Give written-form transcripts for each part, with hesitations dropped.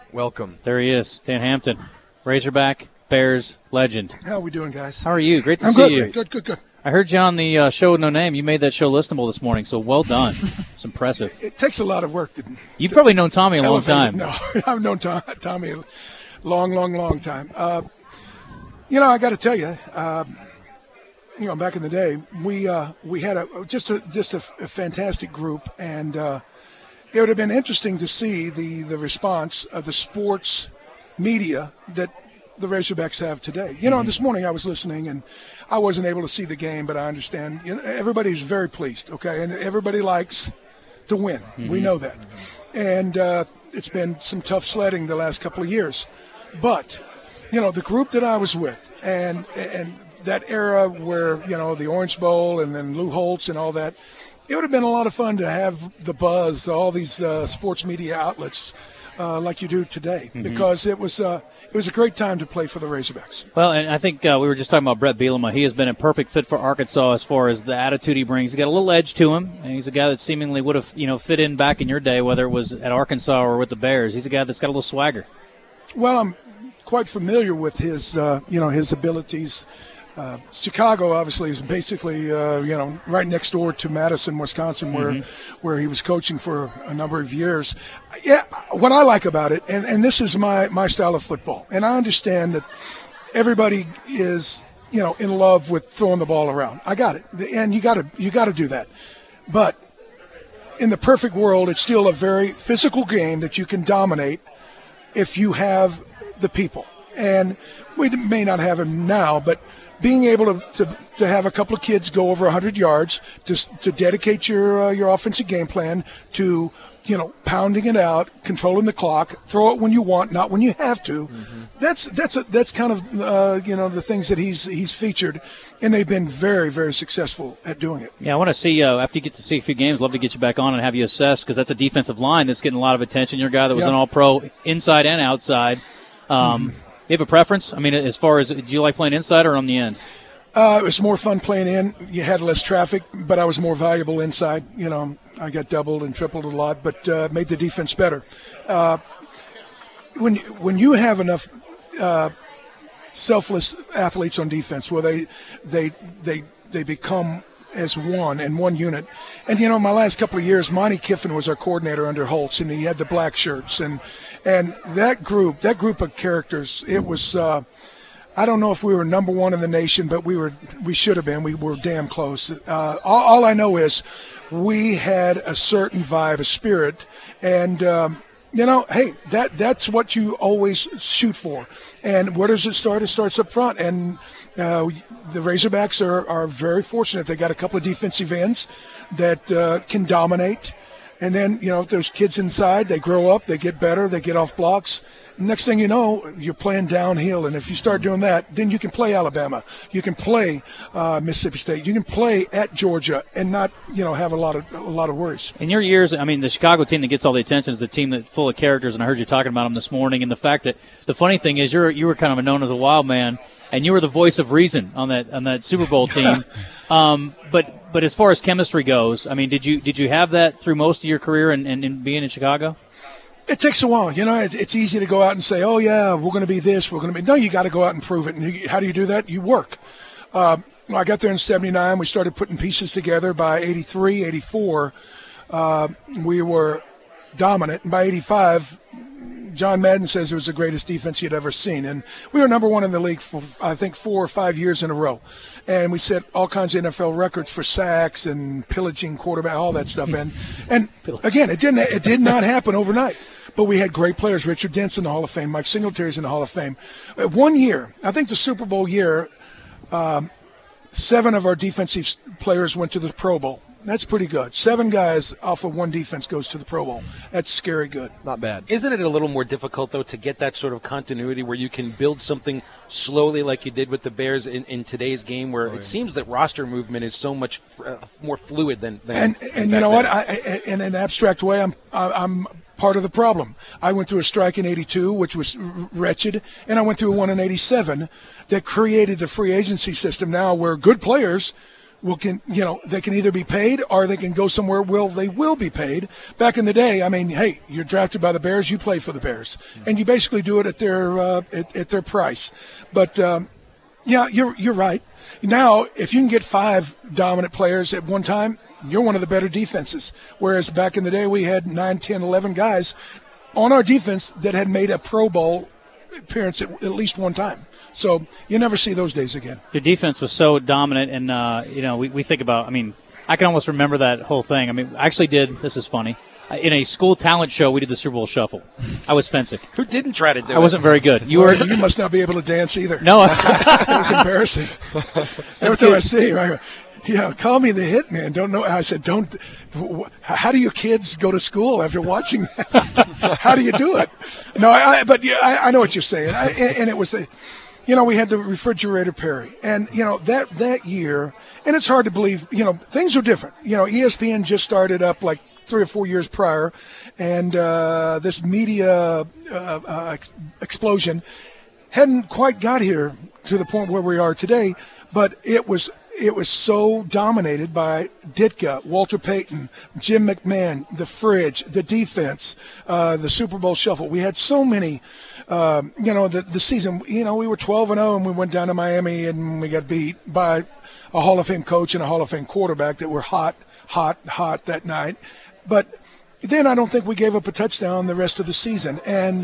welcome. There he is, Dan Hampton, Razorback, Bears legend. How are we doing, guys? How are you? Great to I'm see good. you. Good. I heard you on the show No Name. You made that show listenable this morning, so well done. It's impressive. It takes a lot of work to. You've probably known Tommy a long time. No, I've known Tommy a long time. I got to tell you, back in the day, we had just a fantastic group, and it would have been interesting to see the response of the sports media that the Razorbacks have today. This morning I was listening, and I wasn't able to see the game, but I understand. Everybody's very pleased, okay, and everybody likes to win. Mm-hmm. We know that, and it's been some tough sledding the last couple of years, but the group that I was with, and that era where the Orange Bowl and then Lou Holtz and all that, it would have been a lot of fun to have the buzz, all these sports media outlets. Like you do today, because it was a great time to play for the Razorbacks. Well, and I think we were just talking about Brett Bielema. He has been a perfect fit for Arkansas as far as the attitude he brings. He's got a little edge to him, and he's a guy that seemingly would have fit in back in your day, whether it was at Arkansas or with the Bears. He's a guy that's got a little swagger. Well, I'm quite familiar with his his abilities. Chicago, obviously, is basically, right next door to Madison, Wisconsin, where he was coaching for a number of years. Yeah, what I like about it, and this is my style of football, and I understand that everybody is, in love with throwing the ball around. I got it, and you got to do that. But in the perfect world, it's still a very physical game that you can dominate if you have the people. And we may not have them now, but being able to have a couple of kids go over 100 yards, to dedicate your offensive game plan to, pounding it out, controlling the clock, throw it when you want, not when you have to. Mm-hmm. That's kind of the things that he's featured, and they've been very, very successful at doing it. Yeah, I want to see after you get to see a few games, love to get you back on and have you assess, because that's a defensive line that's getting a lot of attention. You're a guy that was an All-Pro inside and outside. You have a preference? I mean, as far as, do you like playing inside or on the end? It was more fun playing in. You had less traffic, but I was more valuable inside. I got doubled and tripled a lot, but made the defense better. When you have enough selfless athletes on defense, where they become as one unit. And my last couple of years, Monty Kiffin was our coordinator under Holtz, and he had the black shirts, and that group of characters, it was I don't know if we were number one in the nation, but we should have been. We were damn close. All I know is we had a certain vibe, a spirit, and hey, that's what you always shoot for. And where does it start? It starts up front. And the Razorbacks are very fortunate. They got a couple of defensive ends that can dominate. And then, if there's kids inside, they grow up, they get better, they get off blocks. Next thing you know, you're playing downhill. And if you start doing that, then you can play Alabama. You can play Mississippi State. You can play at Georgia and not, have a lot of worries. In your years, I mean, the Chicago team that gets all the attention is a team that's full of characters, and I heard you talking about them this morning. And the fact that the funny thing is you were kind of known as a wild man, and you were the voice of reason on that Super Bowl team. But as far as chemistry goes, I mean, did you have that through most of your career and being in Chicago? It takes a while. It's easy to go out and say, oh, yeah, we're going to be this, we're going to be – no, you got to go out and prove it. And how do you do that? You work. I got there in 79. We started putting pieces together. By 83, 84, we were dominant. And by 85, John Madden says it was the greatest defense he had ever seen. And we were number one in the league for, I think, 4 or 5 years in a row. And we set all kinds of NFL records for sacks and pillaging quarterback, all that stuff. And again, it did not happen overnight. But we had great players. Richard Dent's in the Hall of Fame. Mike Singletary's in the Hall of Fame. 1 year, I think the Super Bowl year, 7 of our defensive players went to the Pro Bowl. That's pretty good. 7 guys off of one defense goes to the Pro Bowl. That's scary good. Not bad. Isn't it a little more difficult, though, to get that sort of continuity where you can build something slowly like you did with the Bears in today's game, where it seems that roster movement is so much more fluid than and you know what? In an abstract way, I'm part of the problem. I went through a strike in 82, which was wretched, and I went through one in 87 that created the free agency system now where good players they can either be paid or they can go somewhere where they will be paid. Back in the day, I mean, hey, you're drafted by the Bears, you play for the Bears, and you basically do it at their price. But yeah, you're right. Now, if you can get 5 dominant players at one time, you're one of the better defenses. Whereas back in the day, we had 9, 10, 11 guys on our defense that had made a Pro Bowl appearance at least one time. So you never see those days again. Your defense was so dominant, and we think about. I mean, I can almost remember that whole thing. I mean, I actually did. This is funny. In a school talent show, we did the Super Bowl Shuffle. I was fencing. Who didn't try to do it? I wasn't very good. You must not be able to dance either. No, it was embarrassing. Every time I see him, call me the hitman. Don't know. I said, don't. How do your kids go to school after watching that? How do you do it? No, I know what you're saying. And it was we had the refrigerator Perry, and that year, and it's hard to believe. Things were different. ESPN just started up like 3 or 4 years prior, and this media explosion hadn't quite got here to the point where we are today, but it was so dominated by Ditka, Walter Payton, Jim McMahon, the Fridge, the defense, the Super Bowl Shuffle. We had so many, the season, we were 12-0 and we went down to Miami and we got beat by a Hall of Fame coach and a Hall of Fame quarterback that were hot that night. But then I don't think we gave up a touchdown the rest of the season. And,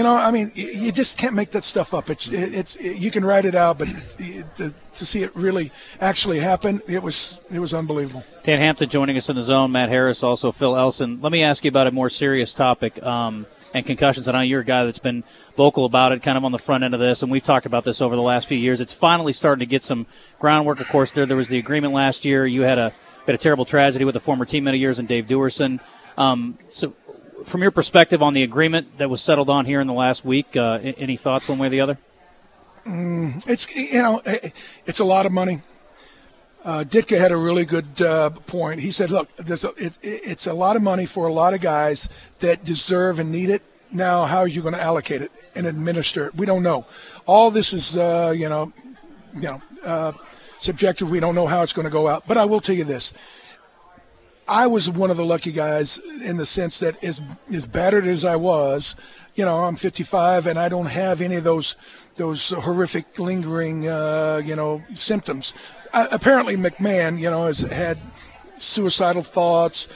you just can't make that stuff up. It's you can write it out, but to see it really actually happen, it was unbelievable. Dan Hampton joining us in the zone. Matt Harris, also Phil Elson. Let me ask you about a more serious topic and concussions. I know you're a guy that's been vocal about it, kind of on the front end of this, and we've talked about this over the last few years. It's finally starting to get some groundwork. Of course, there was the agreement last year. You had a terrible tragedy with a former teammate of yours and Dave Duerson. So from your perspective on the agreement that was settled on here in the last week, any thoughts one way or the other? It's a lot of money. Ditka had a really good point. He said, look, it's a lot of money for a lot of guys that deserve and need it. Now, how are you going to allocate it and administer it? We don't know. All this is, subjective. We don't know how it's going to go out. But I will tell you this. I was one of the lucky guys in the sense that as battered as I was, I'm 55 and I don't have any of those horrific lingering, symptoms. Apparently McMahon, has had suicidal thoughts.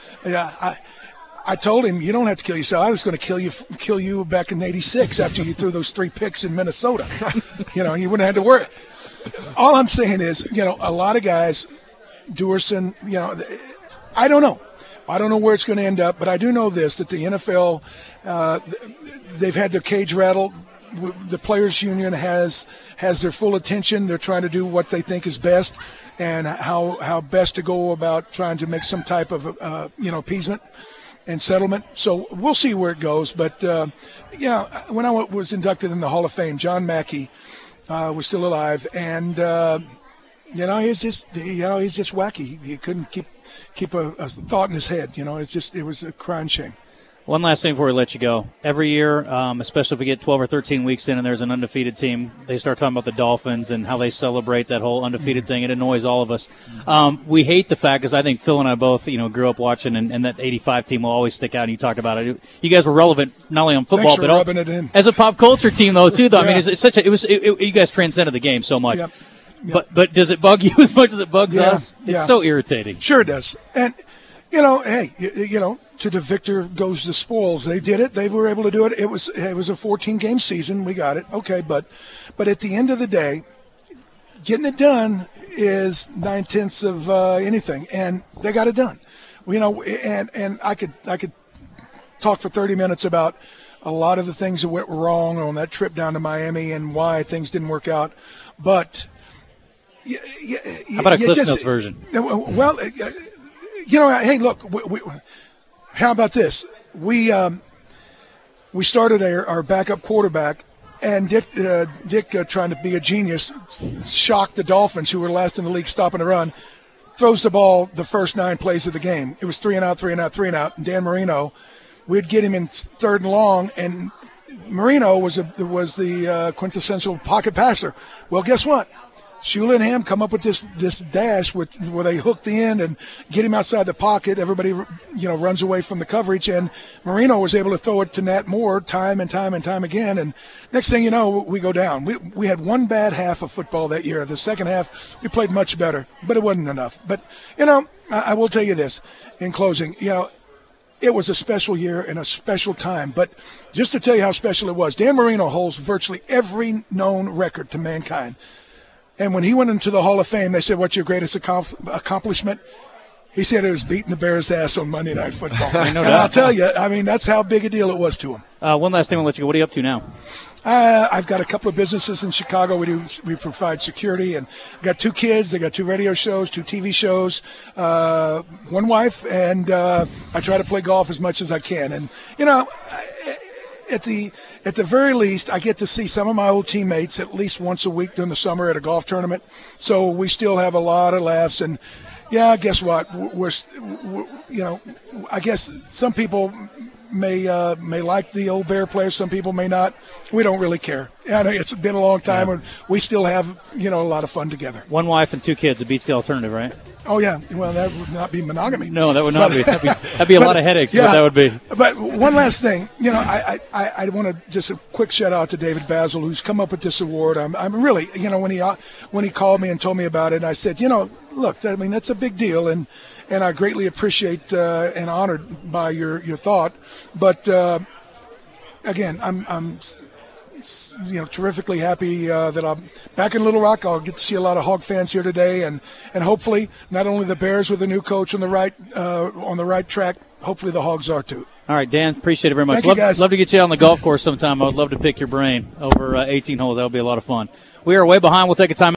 I told him, you don't have to kill yourself. I was going to kill you back in '86 after you threw those 3 picks in Minnesota. You wouldn't have had to worry. All I'm saying is, a lot of guys, Duerson, I don't know. I don't know where it's going to end up, but I do know this, that the NFL, they've had their cage rattled. The Players Union has their full attention. They're trying to do what they think is best and how best to go about trying to make some type of, appeasement and settlement. So we'll see where it goes. But, when I was inducted in the Hall of Fame, John Mackey was still alive. And, he's just wacky. He couldn't keep a thought in his head. It was a crying shame. One last thing before we let you go. Every year, especially if we get 12 or 13 weeks in and there's an undefeated team, they start talking about the Dolphins and how they celebrate that whole undefeated thing. It annoys all of us. We hate the fact, because I think Phil and I both, grew up watching, and that 85 team will always stick out, and you talked about it. You guys were relevant not only on football, but as a pop culture team, though, too. Though. Yeah. I mean, you guys transcended the game so much. Yep. But does it bug you as much as it bugs us? It's so irritating. Sure it does. And, hey, to the victor goes the spoils. They did it. They were able to do it. It was a 14-game season. We got it. Okay, but at the end of the day, getting it done is 9/10 of anything, and they got it done. And I could talk for 30 minutes about a lot of the things that went wrong on that trip down to Miami and why things didn't work out, but. How about a Cliff Notes version? Well, hey, look. How about this? We started our backup quarterback, and Dick trying to be a genius, shocked the Dolphins, who were last in the league stopping the run, throws the ball the first 9 plays of the game. It was 3 and out, 3 and out, 3 and out. And Dan Marino, we'd get him in 3rd and long, and Marino was the quintessential pocket passer. Well, guess what? Shula and Ham come up with this dash where they hook the end and get him outside the pocket. Everybody, runs away from the coverage, and Marino was able to throw it to Nat Moore time and time again. And next thing you know, we go down. We had one bad half of football that year. The second half, we played much better, but it wasn't enough. But, I will tell you this in closing, it was a special year and a special time. But just to tell you how special it was, Dan Marino holds virtually every known record to mankind. And when he went into the Hall of Fame, they said, "What's your greatest accomplishment?" He said it was beating the Bears' ass on Monday Night Football. And I'll tell you, that's how big a deal it was to him. One last thing, I'll let you go. What are you up to now? I've got a couple of businesses in Chicago. We provide security, and I've got 2 kids. I got 2 radio shows, 2 TV shows, 1 wife, and I try to play golf as much as I can. And at the very least, I get to see some of my old teammates at least once a week during the summer at a golf tournament. So we still have a lot of laughs. And yeah, guess what? We're I guess some people may like the old Bear players. Some people may not. We don't really care. It's been a long time, and we still have a lot of fun together. 1 wife and 2 kids. It beats the alternative, right? Oh yeah. Well, that would not be monogamy. No, that would not be. That'd be a lot of headaches. Yeah, but that would be. But one last thing. I want to just a quick shout out to David Basil, who's come up with this award. I'm really, when he called me and told me about it, and I said, look, that's a big deal, and I greatly appreciate and honored by your thought. But again, I'm terrifically happy that I'm back in Little Rock. I'll get to see a lot of Hog fans here today, and hopefully not only the Bears with a new coach on the right track, hopefully the Hogs are too. All right, Dan, appreciate it very much. Love to get you out on the golf course sometime. I would love to pick your brain over 18 holes. That would be a lot of fun. We are way behind. We'll take a time.